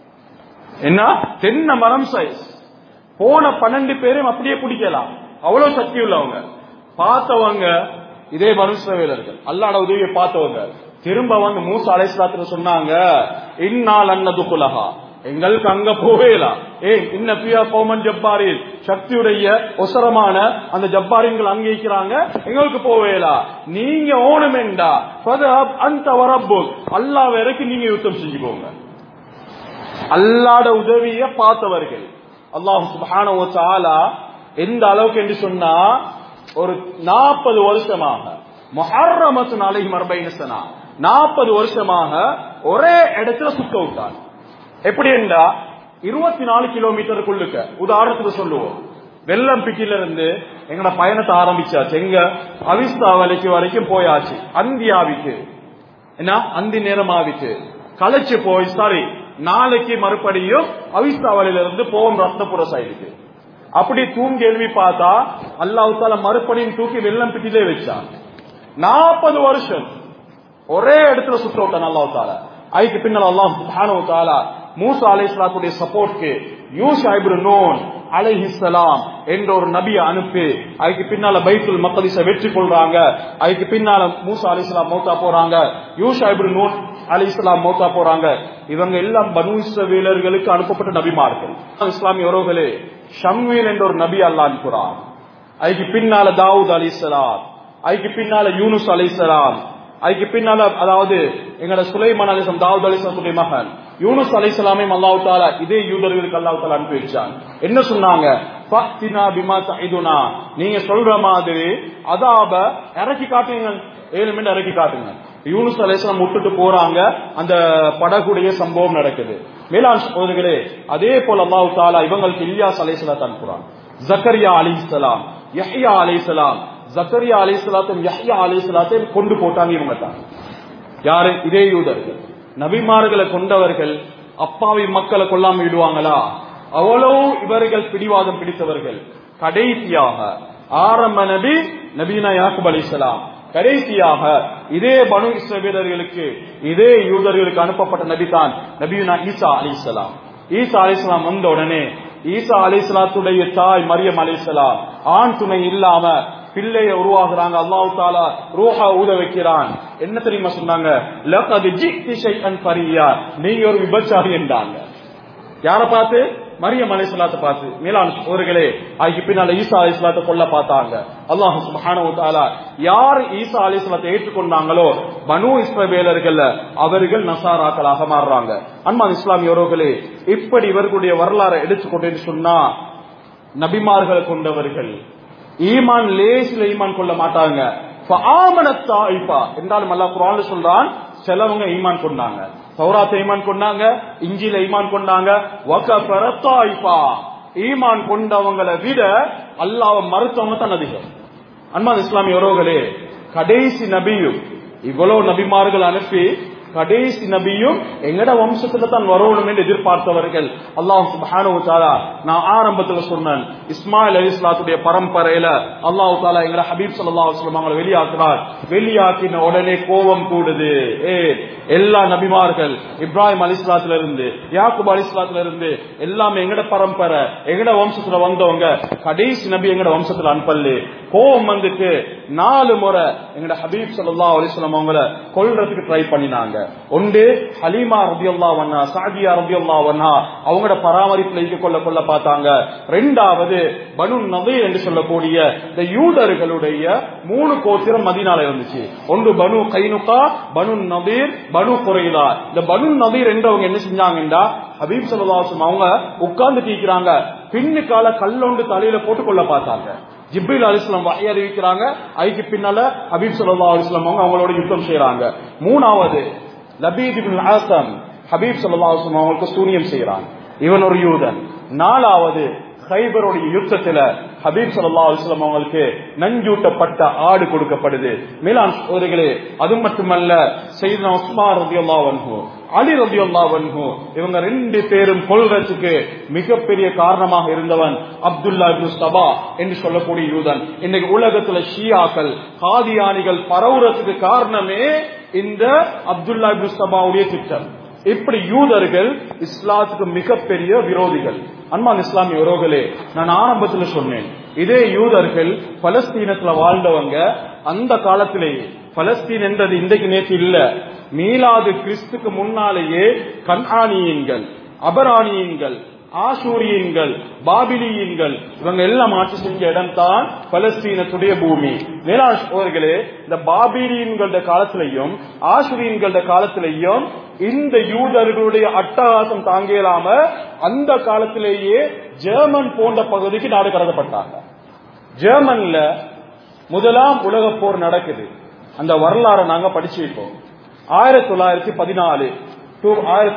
[SPEAKER 1] என்ன தென்னை மரம் சைஸ். போன 12 பேரும் அப்படியே பிடிக்கலாம், அவ்வளவு சக்தி உள்ளவங்க. பார்த்தவங்க இதே பனு இஸ்ரவேலர்கள், அல்லாஹ்வுடைய உதவியை பார்த்தவங்க திரும்ப வந்து மூசா அலைஹிஸ்ஸலாத்து சொன்னாங்க, இன்னால் அன்னதுகுலஹா, எங்களுக்கு அங்க போவேலாம், இன்ன பியா கௌமன் ஜப்பாரில், சக்தியுடைய ஒசரமான அந்த ஜப்பாரின்கள் அங்க இருக்கிறாங்க, எங்களுக்கு போவேலா, நீங்க ஓணுமெண்டா ஃபதஹப் அன்த வரப்புக், அல்லாஹ் வரைக்கும் நீங்க யுத்தம் செஞ்சுக்கோங்க. அல்லாஹ்வுடைய உதவியை பார்த்தவர்கள். அல்லாஹ் சுப்ஹானஹு வ தஆலா எந்த அளவுக்கு என்று சொன்னா, ஒரு 40 வருஷமாக முஹர்ரமத்துன் அலைஹிம் 40 சனா, 40 வருஷமாக ஒரே இடத்துல சுத்த விட்டார். எப்படி என்றா 24 கிலோமீட்டருக்குள்ளுக்க, உதாரணத்துக்கு சொல்லுவோம், வெள்ளம்பிட்டில இருந்து எங்கட பயணத்தை ஆரம்பிச்சாச்சு, எங்க அவிஸ்தாவலிக்கு வரைக்கும் போயாச்சு, அந்தியாவிக்கு என்ன அந்தி நேரமாவிக்கு களைச்சு போய் சாரி நாளைக்கு மறுபடியும் அவிஸ்தாவலில இருந்து போவோம் ரத்னபுர சைடுக்கு. அப்படி தூங்கி எழுப்பி பார்த்தா அல்லாஹ் தஆலா மறுபடியும் தூக்கி வெள்ளம்பிட்டிலே வச்சான். 40 வருஷம் ஒரே இடத்துல சுத்த விட்டான் அல்லாஹ் தஆலா. அதுக்கு பின்னால் அல்லாஹ் சுப்ஹானஹு வ தஆலா மூசா அலைஹிஸ்ஸலாத்துடைய சப்போர்ட்க்கு யூஷா இப்னு நூன் அலைஹிஸ்ஸலாம் என்ற ஒரு நபியை அனுப்பி அதுக்கு பின்னால பைத்துல் மக்திஸை வெற்றி கொள்றாங்க. அதுக்கு பின்னால மூசா அலைஹிஸ்ஸலாம் மௌத்தா போறாங்க, யூஷா இப்னு நூன் அலைஹிஸ்ஸலாம் மௌத்தா போறாங்க. இவங்க எல்லாம் பனு இஸ்ரவேலர்களுக்கு அனுப்பப்பட்ட நபிமார்கள். இஸ்லாமிய உறவுகளே, ஷம்வேல் என்ற ஒரு நபி அல்லாஹ் அனுப்புறான். அதுக்கு பின்னால தாவூத் அலைஹிஸ்ஸலாம், அதுக்கு பின்னால யூனுஸ் அலைஹிஸ்ஸலாம், அதுக்கு பின்னால அதாவது எங்கட சுலைமான் அலைஹிஸ்ஸலாம், தாவூத் அலைஹிஸ்ஸலாமுடைய மகன் யூனுஸ் அலைஹிஸ்ஸலாமையும் அல்லாஹ் தஆலா இதே யூதர்களுக்கு அல்லாஹ் தஆலா அனுப்பி வச்சான். என்ன சொன்னாங்க, ஃபக்தினா பிமா தஇதுனா, நீங்க சொல்ற மாதிரி அதாப இறக்கி காட்டுங்க, 7 மினிட் இறக்கி காட்டுங்க. யூனுஸ் அலைஹிஸ்ஸலாம் விட்டுட்டு போறாங்க, அந்த படகுடைய சம்பவம் நடக்குது. மேலான சகோதரர்களே, அதே போல அல்லாஹ் தஆலா இவங்களுக்கு இல்யாஸ் அலைஹிஸ்ஸலாத்தை அனுப்புறான், ஜக்கரியா அலைஹிஸ்ஸலாம், யஹ்யா அலைஹிஸ்ஸலாம். ஜக்கரியா அலைஹிஸ்ஸலாத்தையும் யஹ்யா அலைஹிஸ்ஸலாத்தையும் கொண்டு போட்டாங்க இவங்க தான். யாரு? இதே யூதர்கள். நபிமார்களை கொண்டவர்கள் அப்பாவி மக்களை கொல்லாம விடுவாங்களா? அவ்வளவு இவர்கள் பிடிவாதம் பிடித்தவர்கள். கடைசியாக ஆரம்ப நபி நபீனா யாக்கூப் அலைஹிஸ்ஸலாம், கடைசியாக இதே பனு இஸ்ரவேலர்களுக்கு இதே யூதர்களுக்கு அனுப்பப்பட்ட நபி தான் நபியுனா ஈசா அலைஹிஸ்ஸலாம். ஈசா அலைஹிஸ்ஸலாம் வந்த உடனே ஈசா அலைஹிஸ்ஸலாத்துடைய தாய் மரியம் அலைஹிஸ்ஸலாம் ஆண் துணை இல்லாம பிள்ளைய உருவாக்குறாங்க. அல்லாஹ் தஆலா ரூஹா ஊத வைக்கிறான். என்ன தெரியுமா சொன்னாங்க, லகத் ஜித்தி ஷைஅன் ஃபரியா, நீங்க ஒரு விபச்சாரி என்றாங்க. யார பார்த்து? மரியம் அலைஹிஸ்ஸலாத்தை பார்த்து. மேலான சகோதரர்களே, அதுக்கு பின்னால ஈசா அலைஹிஸ்ஸலாத்தை கொல்ல பார்த்தாங்க. அல்லாஹ் சுப்ஹானஹு வ தஆலா யார் ஈசா அலைஹிஸ்ஸலாத்தை ஏற்றுக்கொண்டாங்களோ பனு இஸ்ரவேலர்கள் அவர்கள் நசாராக்களாக மாறுறாங்க. அன்பான இஸ்லாமிய உறவுகளே, இப்படி இவர்களுடைய வரலாறை எடுத்துக்கொண்டேன்னு சொன்னா, நபிமார்களை கொண்டவர்கள் ஈமான் லேசில ஈமான் கொள்ள மாட்டாங்க. என்றாலும் அல்லாஹ் குர்ஆன்ல சொல்றான், சிலவங்க ஈமான் கொண்டாங்க, தௌராத்தை ஈமான் கொண்டாங்க, இஞ்சில ஈமான் கொண்டாங்க. ஈமான் கொண்டவங்களை விட அல்லாஹ்வை மறுத்தவங்க தான் அதிகம். அன்பான இஸ்லாமிய உறவுகளே, கடைசி நபியும் இவ்வளவு நபிமார்கள் அனுப்பி கடைசி நபியும் எங்கட வம்சத்துல தான் வரணும் என்று எதிர்பார்த்தவர்கள். அல்லாஹ் சுப்ஹானஹு வ தஆலா நான் ஆரம்பத்துல சொன்னேன், இஸ்மாயில் அலைஹிஸ்ஸலாத்துடைய பரம்பரையில அல்லாஹ் தஆலா எங்கட ஹபீப் ஸல்லல்லாஹு அலைஹி வஸல்லம் அவங்களை வெளியாக்குறார். வெளியாக்கின உடனே கோபம் கூடுது. எல்லா நபிமார்கள் இப்ராஹிம் அலைஹிஸ்ஸலாத்துல இருந்து யாக்கூப் அலைஹிஸ்ஸலாத்துல இருந்து எல்லாமே எங்கட பரம்பரை எங்கட வம்சத்துல வந்தவங்க, கடைசி நபி எங்கட வம்சத்துல அனுப்பல. கோபம் வந்துட்டு 4 முறை எங்கட ஹபீப் ஸல்லல்லாஹு அலைஹி வஸல்லம் அவங்களை கொல்றதுக்கு ட்ரை பண்ணினாங்க. ஒன்று ஹலீமா ரலியல்லாஹு அன்ஹா, சாதியா ரலியல்லாஹு அன்ஹா அவங்களோட பராமரிப்புல கொள்ள பார்த்தாங்க. இரண்டாவது பனு நதீர் என்று சொல்லக்கூடிய இந்த யூதர்களுடைய 3 கோத்திரம் மதீனால இருந்துச்சு. ஒன்று பனு கைனுகா, பனு நதீர், பனு குரைலா. இந்த பனு நதீர் என்றவங்க என்ன செஞ்சாங்கன்னா, ஹபீப் ஸல்லல்லாஹு அலைஹி வஸல்லம் அவங்க உட்கார்ந்து தீக்கிறாங்க, பின்னுக்கால கல்லொண்டு தலையில போட்டு கொள்ள பார்த்தாங்க. ஜிப்ரீல் அலைஹிஸ்ஸலாம் வஹி அறிவிக்கிறாங்க, அதுக்கு பின்னால ஹபீப் ஸல்லல்லாஹு அலைஹி வஸல்லம் அவங்க அவங்களோட யுத்தம் செய்யறாங்க. மூணாவது லபீத் இப்னு ஆஸம் ஹபீப் ஸல்லல்லாஹு அலைஹி வஸல்லம் அவங்களுக்கு சூனியம் செய்யறாங்க, இவன் ஒரு யூதன். நாலாவது கைபருடைய யுத்தத்துல ஹபீப் ஸல்லல்லாஹு அலைஹி வஸல்லம் அவங்களுக்கு நஞ்சூட்டப்பட்ட ஆடு கொடுக்கப்படுது. மேலான சகோதரர்களே, அது மட்டுமல்ல, சையதுனா உஸ்மான் ரலியல்லாஹு அன்ஹு, அலி ரலியல்லாஹு அன்ஹு இவங்க 2 பேரும் கொல்றதுக்கு மிகப்பெரிய காரணமாக இருந்தவன் அப்துல்லா இப்னு சபா என்று சொல்லக்கூடிய யூதன். இன்னைக்கு உலகத்துல ஷியாக்கள் காதியானிகள் பரவுறதுக்கு காரணமே இந்த அப்துல்லா இப்னு சபாவுடைய திட்டம். இப்படி யூதர்கள் இஸ்லாத்துக்கு மிகப்பெரிய விரோதிகள். அன்பான இஸ்லாமிய உறவுகளே, நான் ஆரம்பத்தில் சொன்னேன், இதே யூதர்கள் பலஸ்தீனத்துல வாழ்ந்தவங்க அந்த காலத்திலேயே, பலஸ்தீன் என்றது இன்றைக்கு நேற்று இல்ல, மீலாது கிறிஸ்துக்கு முன்னாலேயே கன்ஆனியன்கள், அபரானியன்கள், ஆசூரியன்கள், பாபிலியன்கள் இவங்க எல்லாம் ஆட்சி செஞ்ச இடம் தான் பலஸ்தீனத்துடைய பூமி. மேலாளர்களே, இந்த பாபிலியன்கள காலத்திலையும் ஆசூரியன்கள காலத்திலையும் இந்த யூதர்களுடைய அட்டகாசம் தாங்கலாம அந்த காலத்திலேயே ஜெர்மன் போன்ற பகுதிக்கு நாடு கடத்தப்பட்டாங்க. ஜெர்மன்ல முதலாம் உலக போர் நடக்குது. அந்த வரலாறை நாங்க படிச்சு வைப்போம். 1914 to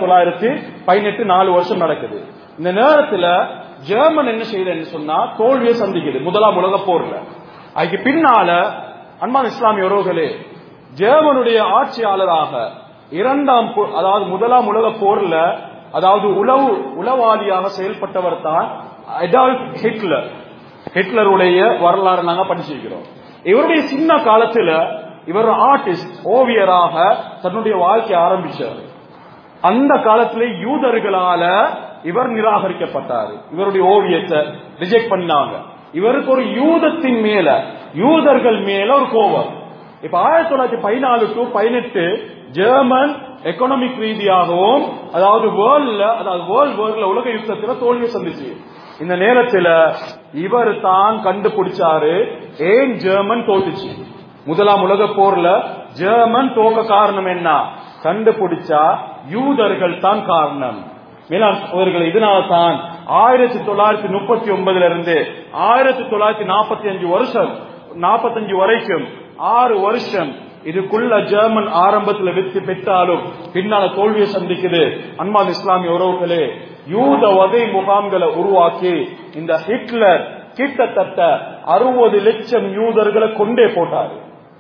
[SPEAKER 1] 1918 4 வருஷம் நடக்குது. இந்த நேரத்துல ஜெர்மன் என்ன செய்யுதுன்னு சொன்னா தோல்வியை சந்திக்குது முதலாம் உலக போர்ல. அதுக்கு பின்னால அன்பான இஸ்லாமிய உறவுகளே, ஜெர்மனுடைய ஆட்சியாளராக அதாவது முதலாம் உலக போர்ல அதாவது உளவாளியாக செயல்பட்டவர் தான் அடால்ஃப் ஹிட்லர். ஹிட்லருடைய வரலாறு நாங்க படிச்சிருக்கிறோம். இவருடைய சின்ன காலத்துல இவர் ஆர்டிஸ்ட், ஓவியராக தன்னுடைய வாழ்க்கையை ஆரம்பிச்சார். அந்த காலத்திலே யூதர்களால இவர் நிராகரிக்கப்பட்டார். இவருடைய ஓவியத்தை ரிஜெக்ட் பண்ணாங்க. இவருக்கு ஒரு யூதத்தின் மேல, யூதர்கள் மேல ஒரு கோபம். இப்ப 1914 to 18 ஜெர்மன் எக்கனாமிக் ரீதியாகவும் அதாவது வேர்ல்ட்ல உலக யுத்தத்துல தோல்வியை சந்திச்சு. இந்த நேரத்துல இவர் தான் கண்டுபிடிச்சாரு ஏன் ஜெர்மன் தோத்துச்சு. முதலாம் உலக போர்ல ஜெர்மன் தோக்க காரணம் என்ன கண்டுபிடிச்சா யூதர்கள் தான் காரணம். மேலாளர்கள் இதனால தான் 1939 இருந்து 1945 வரைக்கும் 6 வருஷம் இதுக்குள்ள ஜெர்மன் ஆரம்பத்தில் வெற்றி பெற்றாலும் பின்னால தோல்வியை சந்திக்குது. அன்பான இஸ்லாமிய உறவுகளே, யூத வதை முகாம்களை உருவாக்கி இந்த ஹிட்லர் கிட்டத்தட்ட 60 லட்சம் யூதர்களை கொண்டே போட்டாரு.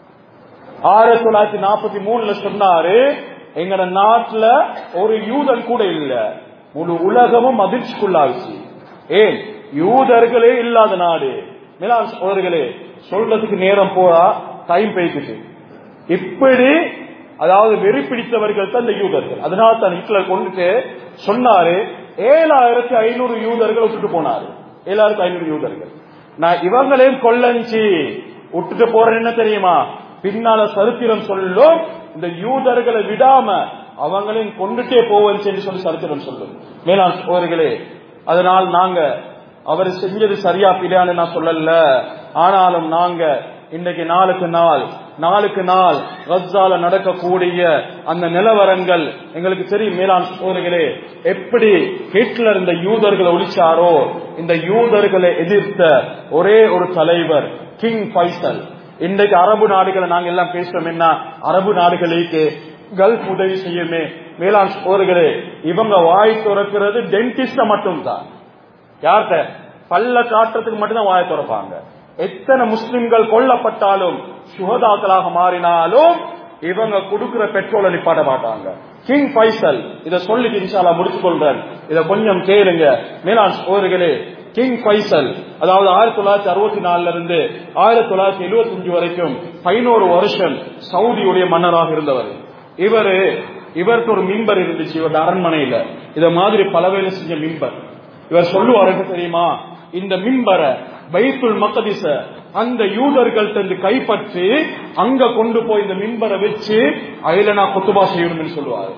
[SPEAKER 1] 1943 சொன்னாரு, எங்கட நாட்டுல ஒரு யூதன் கூட இல்ல, முழு உலகமும் அதிர்ச்சிக்குள்ளாச்சு. ஏன் யூதர்களே இல்லாத நாடு. அவர்களே சொல்றதுக்கு நேரம் போறா, டைம் போய்கிட்டு. இப்படி அதாவது வெறி பிடித்தவர்கள் தான் இந்த யூதர்கள். அதனால தான் ஹிட்லர் கொண்டுட்டு சொன்னாரு 7500 யூதர்கள் விட்டுட்டு போனாரு. 7500 யூதர்கள் நான் இவங்களையும் கொல்லஞ்சி விட்டுட்டு போறேன். என்ன தெரியுமா, பின்னால சரித்திரம் சொல்லும் இந்த யூதர்களை விடாம அவங்களையும் கொண்டுட்டே போவேன் சொல்லி சரித்திரம் சொல்லும். மேலாண் சோதர்களே, அதனால் நாங்க அவர் செஞ்சது சரியா பிள்ளையான்னு நான் சொல்லல. ஆனாலும் நாங்க இன்னைக்கு நாளுக்கு நாள் கஸால நடக்கக்கூடிய அந்த நிலவரங்கள் எங்களுக்கு தெரியும். மேலாண் சோதர்களே, எப்படி ஹிட்லர் இந்த யூதர்களை ஒழிச்சாரோ, இந்த யூதர்களை எதிர்த்த ஒரே ஒரு தலைவர் கிங் ஃபைசல். இன்றைக்கு அரபு நாடுகளை நாங்க எல்லாம் பேசுறோம். என்ன அரபு நாடுகளுக்கு கல்ஃப் உதவி செய்யுமே. மேலாண் சோதர்களே, இவங்க வாய் துறக்கிறது டென்டிஸ்ட மட்டும் தான். யார்கிட்ட? பல்ல காட்டுறதுக்கு மட்டும்தான் வாயை திறப்பாங்க. எத்தனை முஸ்லிம்கள் கொல்லப்பட்டாலும் சுஹதாக்களாக மாறினாலும் இவங்க கொடுக்கிற பெட்ரோலை நிப்பாட்ட மாட்டாங்க. கிங் ஃபைசல் இத சொல்லிட்டு இன்ஷா அல்லாஹ் முடிச்சு கொள்றேன். இத கொஞ்சம் கேளுங்க மேலாண் சகோதரர்களே. கிங் ஃபைசல் அதாவது 1964 இருந்து 1975 வரைக்கும் 11 வருஷம் சவுதியுடைய மன்னராக இருந்தவர். இவருக்கு ஒரு மிம்பர் இருந்துச்சு இவருடைய அரண்மனையில. இத மாதிரி பலவேளை செஞ்ச மிம்பர். இவர் சொல்லுவாருக்கு தெரியுமா, இந்த மிம்பரை பைத்துல் மக்திஸ அந்த யூதர்கள்ட்ட கைப்பற்றி அங்க கொண்டு போய் இந்த மிம்பரை வச்சு அதுல நான் குத்துபா செய்யணும்னு சொல்லுவாரு.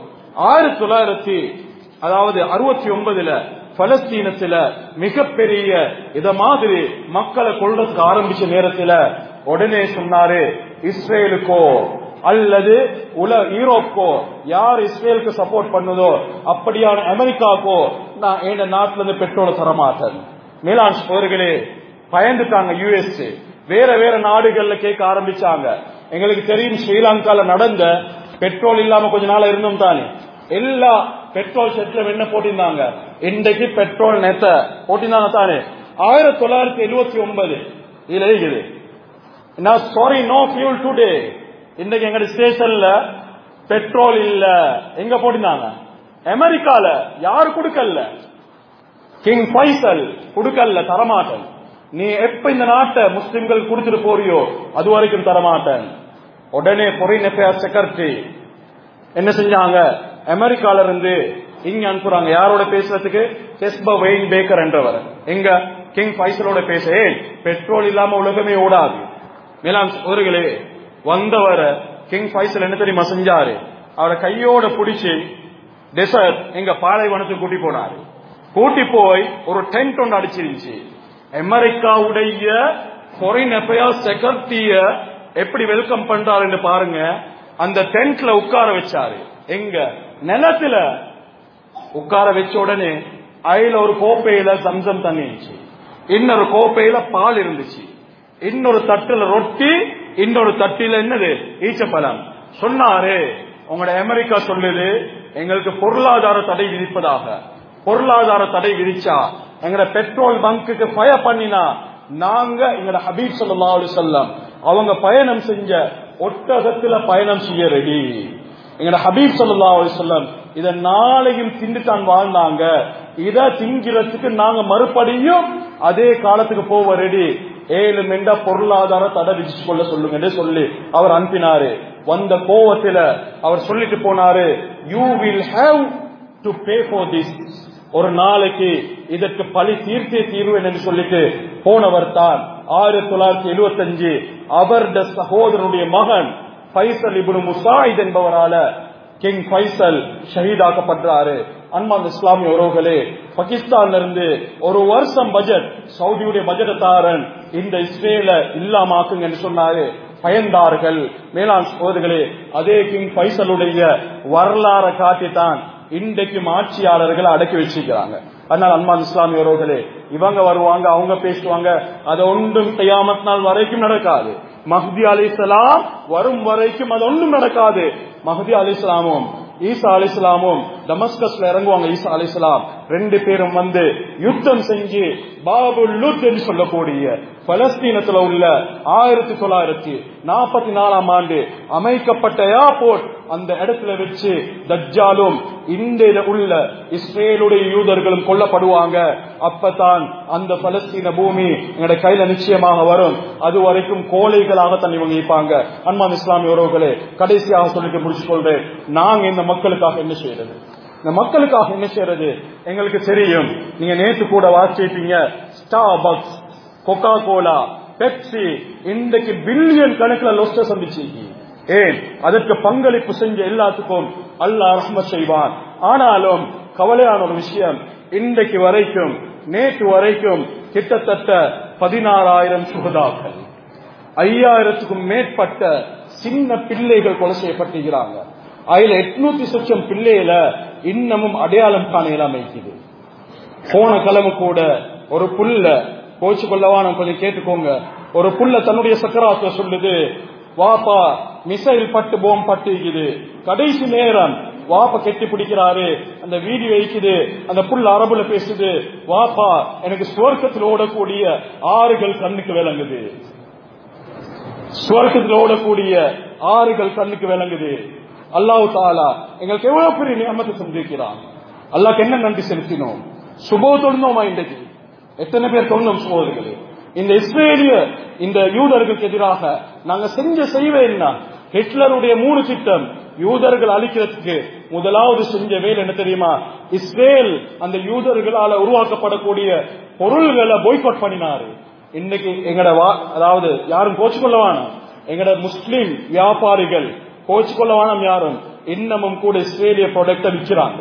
[SPEAKER 1] 1969 பலஸ்தீனத்துல மிகப்பெரிய இத மாதிரி மக்களை கொள்றதுக்கு ஆரம்பிச்ச நேரத்துல உடனே சொன்னாரு, இஸ்ரேலுக்கோ அல்லது யூரோப்போ யார் இஸ்ரேலுக்கு சப்போர்ட் பண்ணுதோ அப்படியான அமெரிக்காக்கோ நான் என் நாட்டுல இருந்து பெட்ரோலை தரமாட்டேன். மேலாண் சகோதரர்களே, பயந்துட்டாங்க. யுஎஸ் வேற நாடுகள்ல கேட்க ஆரம்பிச்சாங்க. எங்களுக்கு தெரியும் ஸ்ரீலங்கால நடந்த பெட்ரோல் இல்லாம கொஞ்ச நாள் இருந்தோம் தானே, எல்லா பெட்ரோல் செட்ல என்ன போட்டிருந்தாங்க, இன்றைக்கு பெட்ரோல் நெத்த போட்டிருந்தாங்க தானே. 1979 இதுல இருக்குது சாரி நோ ஃபியூல் டுடே. இன்றைக்கு எங்க ஸ்டேஷன்ல பெட்ரோல் இல்ல. எங்க போட்டிருந்தாங்க? அமெரிக்கால. யாரு கொடுக்கல? கிங் ஃபைசல் கொடுக்கல, தரமாட்டேன். நீ எப்ப இந்த நாட்டை முஸ்லிம்கள் கொடுத்துட்டு போறியோ அது வரைக்கும் தரமாட்டேன். உடனே ஃபாரின் அஃபேர்ஸ் செக்ரட்டரி என்ன செஞ்சாங்க, அமெரிக்கால இருந்து இங்க அனுப்புறாங்க. யாரோட பேசுறதுக்கு? கெஸ்பா வெயின் பேக்கர் என்றவர். எங்க கிங் ஃபைசலோட பேச. பெட்ரோல் இல்லாம உலகமே ஓடாது. மேலாம் ஒருகளே வந்தவர கிங் ஃபைசல் என்ன தெரியுமா செஞ்சாரு, அவரை கையோட பிடிச்சி டெசர்ட் எங்க பாலைவனத்துக்கு கூட்டி போனாரு. கூட்டி போய் ஒரு டென்ட் ஒன்று அடிச்சிருந்துச்சு. அமெரிக்காவுடைய ஃபாரின் அஃபேர்ஸ் செக்ரட்டரிய எப்படி வெல்கம் பண்றாருன்னு பாருங்க. அந்த டென்ட்ல உட்கார வச்சாரு. எங்க நிலத்துல உட்கார வச்ச உடனே அதுல ஒரு கோப்பையில சம்சம் தண்ணி இருந்துச்சு, இன்னொரு கோப்பையில பால் இருந்துச்சு, இன்னொரு தட்டுல ரொட்டி, இன்னொரு தட்டில என்னது ஈச்சப்பழம். சொன்னாரு, உங்களோட அமெரிக்கா சொல்லுது எங்களுக்கு பொருளாதார தடை விதிப்பதாக. பொருளாதார தடை விதிச்சா எங்கட பெட்ரோல் பங்குக்கு ஃபயர் பண்ணினா நாங்க எங்கட ஹபீப் ஸல்லல்லாஹு அலைஹி வஸல்லம் அவங்க பயணம் செஞ்ச ஒட்டகத்துல பயணம் செய்ய ரெடி. எங்கட ஹபீப் ஸல்லல்லாஹு அலைஹி வஸல்லம் இத நாளையும் திண்டுத்தான் வாழ்ந்தாங்க. இத திங்கிறதுக்கு நாங்க மறுபடியும் அதே காலத்துக்கு போவ ரெடி. 7 மெண்டா பொருளாதார தடை விதிச்சு கொள்ள சொல்லுங்க சொல்லி அவர் அனுப்பினாரு. வந்த கோவத்துல அவர் சொல்லிட்டு போனாரு, you will have to pay for this. ஒரு நாளைக்கு இதற்கு பழி தீர்த்தே தீர்வேன் என்று சொல்லிட்டு போனவர் தான் 1975 அவருடைய சகோதரனுடைய மகன் ஃபைசல் இப்னு முசாயித் என்பவரால கிங் ஃபைசல் ஷஹீதாக்கப்படுறாரு. அன்பார்ந்த இஸ்லாமிய உறவுகளே, பாகிஸ்தான்ல இருந்து ஒரு வருஷம் பட்ஜெட் சவுதியுடைய பட்ஜெட் தாரன் இந்த இஸ்ரேல இல்லாமாக்குங்க என்று சொன்னாரு. பயந்தார்கள். மேலாண் சகோதரர்களே, அதே கிங் ஃபைசலுடைய வரலாறை காட்டித்தான் இன்றைக்கும் ஆட்சியாளர்கள் அடக்கி வச்சிருக்கிறாங்க. அதனால அன்பார்ந்த இஸ்லாமிய உறவுகளே, இவங்க வருவாங்க, அவங்க பேசுவாங்க, அது ஒன்றும் கியாமத் நாள் வரைக்கும் நடக்காது. மஹ்தி அலைஹிஸ்ஸலாம் வரும் வரைக்கும் அது ஒன்றும் நடக்காது. மஹ்தி அலைஹிஸ்ஸலாமும் ஈசா அலைஹிஸ்ஸலாமும் டமஸ்கஸ்ல இறங்குவாங்க. ஈசா அலைஹிஸ்ஸலாம் 2 பேரும் வந்து யுத்தம் செஞ்சு பாபுல் லுத் என்று சொல்லக்கூடிய பலஸ்தீனத்துல உள்ள 1944ஆம் ஆண்டு அமைக்கப்பட்ட ஏர்போர்ட் அந்த இடத்துல வச்சு தஜ்ஜாலும் இந்த உள்ள இஸ்ரேலுடைய யூதர்களும் கொல்லப்படுவாங்க. அப்பதான் அந்த பலஸ்தீன பூமி எங்களுடைய கையில நிச்சயமாக வரும். அது வரைக்கும் கோழைகளாக தன்னை இவங்க இருப்பாங்க. அன்பார்ந்த இஸ்லாமிய உறவுகளே, கடைசியாக சொல்லிட்டு முடிச்சு கொள்றேன், நாங்க இந்த மக்களுக்காக என்ன செய்யறது? இந்த மக்களுக்காக என்ன செய்யறது எங்களுக்கு தெரியும். நீங்க நேற்று கூட வாசிப்பீங்க, ஸ்டார்பக்ஸ், கொக்கா கோலா, பெப்சி இன்றைக்கு பில்லியன் கணக்கில் லொஸ்ட சந்திச்சிருக்கு. ஏன்? அதற்கு பங்களிப்பு செஞ்ச எல்லாத்துக்கும் அல்லாஹ் ரஹ்மத் செய்வான். ஆனாலும் கவலையான ஒரு விஷயம், இன்றைக்கு வரைக்கும் நேற்று வரைக்கும் கிட்டத்தட்ட 16,000 சுகதாக்கள், 5,000க்கும் மேற்பட்ட சின்ன பிள்ளைகள் கொலை செய்யப்பட்டிருக்கிறாங்க. அதுல 800 லட்சம் பிள்ளைகள இன்னமும் அடையாளம் காண அமைக்குது. போன கிழமை கூட ஒரு புள்ள கோச்சு கொள்ளவான கொஞ்சம் கேட்டுக்கோங்க, ஒரு புள்ள தன்னுடைய சக்கராத்துல சொல்லுது, வாப்பா மிசைல் பட்டு போம் பட்டிருக்குது, கடைசி நேரம் வாப்பா கெட்டி பிடிக்கிறாரு, அந்த வீடியோ இருக்குது, அந்த புல் அரபுல பேசுது, வாப்பா எனக்கு சுவர்க்கத்தில் ஓடக்கூடிய ஆறுகள் கண்ணுக்கு விளங்குது, சுவர்க்கத்தில் ஓடக்கூடிய ஆறுகள் கண்ணுக்கு விளங்குது. அல்லாஹ் தஆலா எங்களுக்கு எவ்வளவு பெரிய நியமத்தை செஞ்சிருக்கிறான். அல்லாஹ்க்கு என்ன நன்றி செலுத்தினோம்? சுபோ தொழுந்தோமா? இன்றைக்கு எத்தனை பேர் தொழுந்தோம் சகோதரர்களே? இந்த இஸ்ரேலிய இந்த யூதர்களுக்கு எதிராக நாங்க செஞ்ச செய்வே என்ன? ஹிட்லருடைய 3 திட்டம் யூதர்கள் அழிக்கிறதுக்கு முதலாவது செஞ்ச வேலை என்ன தெரியுமா? இஸ்ரேல் அந்த யூதர்களால உருவாக்கப்படக்கூடிய பொருள்களை பாய்காட் பண்ணினாரு. இன்னைக்கு எங்கட அதாவது யாரும் கோச்சுக்கொள்ளவான, எங்கட முஸ்லிம் வியாபாரிகள் கோச்சுக்கொள்ளவான யாரும் இன்னமும் கூட இஸ்ரேலிய ப்ராடக்ட விற்கிறாங்க.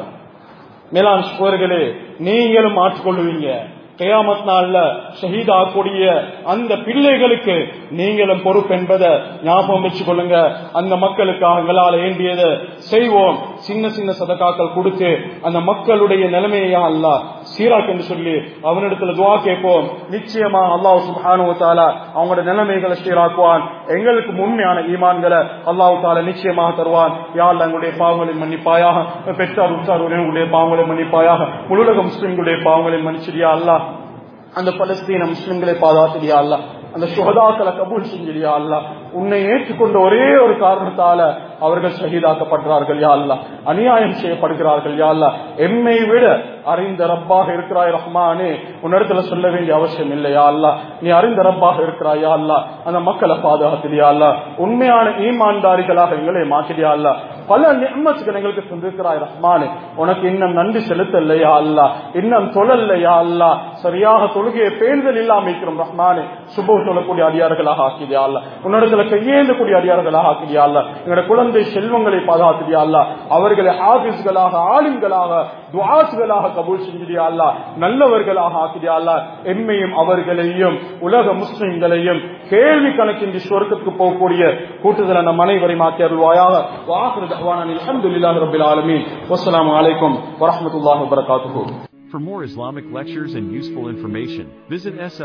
[SPEAKER 1] மேலாண் சகோதரர்களே, நீங்களும் மாற்றிக்கொள்ளுவீங்க. கியாமத் நாள்ல ஷஹீத் ஆகக்கூடிய அந்த பிள்ளைகளுக்கு நீங்களும் பொறுப்பு என்பதை ஞாபகம் வச்சு கொள்ளுங்க. அந்த மக்களுக்காக எங்களால் வேண்டியதை செய்வோம். சின்ன சின்ன சதகாக்கள் கொடுத்து அந்த மக்களுடைய நிலைமையா அல்லாஹ் சீராக் என்று சொல்லி அவனிடத்துல துஆ கேட்போம். நிச்சயமா அல்லாஹ் சுப்ஹானஹு வ தஆலா அவங்களோட நிலைமைகளை சீராக்குவான். எங்களுக்கு உண்மையான ஈமான்களை அல்லாஹ் தஆலா நிச்சயமாக தருவான். யா அல்லாஹ் எங்களுடைய பாவங்களை மன்னிப்பாயாக, பெற்றார் உற்றார் உறவினர்களுடைய பாவங்களை மன்னிப்பாயாக, முழுலக முஸ்லிம்களுடைய பாவங்களை மன்னிச்சிடியா அல்லாஹ். அந்த பலஸ்தீன முஸ்லிம்களை பாதுகாத்தியா அல்லாஹ். அந்த சுஹதாக்களை கபூல் செஞ்சிடியா அல்லாஹ். உன்னை ஏற்றுக்கொண்ட ஒரே ஒரு காரணத்தால அவர்கள் ஷஹீதாக்கப்படுறார்கள் யா அல்லாஹ். அநியாயம் செய்யப்படுகிறார்கள் யா அல்லாஹ். எம்மை விட அறிந்த ரப்பாக இருக்கிறாய் ரஹ்மானே, உன்னிடத்துல சொல்ல வேண்டிய அவசியம் இல்லை யா அல்லாஹ். நீ அறிந்த ரப்பாக இருக்கிறாய் யா அல்லாஹ். அந்த மக்களை பாதுகாத்தியா அல்லாஹ். உண்மையான ஈமான்தாரிகளாக எங்களை மாற்றியா அல்லாஹ். பல நிஅமத்துகள் எங்களுக்கு தந்திருக்கிறாய் ரஹ்மானே, உனக்கு இன்னும் நன்றி செலுத்தலையா அல்லாஹ், இன்னும் தொழலையா அல்லாஹ், சரியாக தொழுகையை பேணுதல் இல்லாம இருக்கிறோம் ரஹ்மானே. சுபஹ் தொழக்கூடிய அடியார்களாக ஆக்கியா அல்லாஹ். உன்னிடத்துல கையேந்தக்கூடிய அடியார்களாக ஆக்கியா அல்லாஹ். எங்களுடைய குழந்தை செல்வங்களை பாதுகாத்தியா அல்லாஹ். அவர்களை ஹாஃபிஸ்களாக, ஆலிம்களாக, துஆஸ்களாக கபூல் செஞ்சியா அல்லாஹ். நல்லவர்களாக ஆக்கியா அல்லாஹ். எம்மையும் அவர்களையும் உலக முஸ்லிம்களையும் கேள்வி கணக்கின்றி சொர்க்கத்துக்கு போகக்கூடிய கூட்டுதல் நம் அனைவரையும் ஆக்கி அருள்வாயாக. வாஹிரு தஅவானா அல்ஹம்துலில்லாஹி ரப்பில் ஆலமீன். வஸ்ஸலாமு அலைக்கும் வரஹ்மத்துல்லாஹி வபரகாத்துஹு.
[SPEAKER 2] For more Islamic lectures and useful information, visit